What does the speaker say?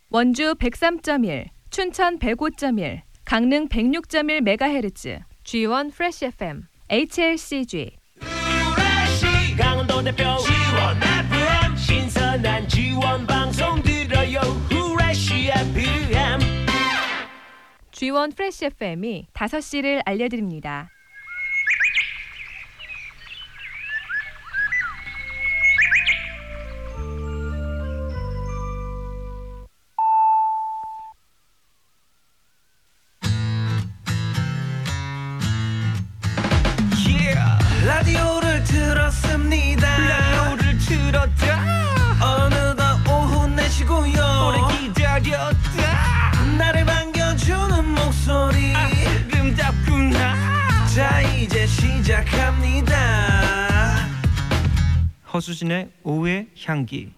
원주 103.1, 춘천 105.1, 강릉 106.1MHz, G1 Fresh FM, HLCG. 강원도 대표 G1 FM 신선한 G1 방송 들어요. 후레쉬 FM. G1 Fresh FM이 5시를 알려드립니다. 라디오를 들었습니다. 라디오를 들었다. 어느덧 오후 4시고요. 오래 기다렸다. 나를 반겨주는 목소리 아름답구나. 자 이제 시작합니다. 허수진의 오후의 향기.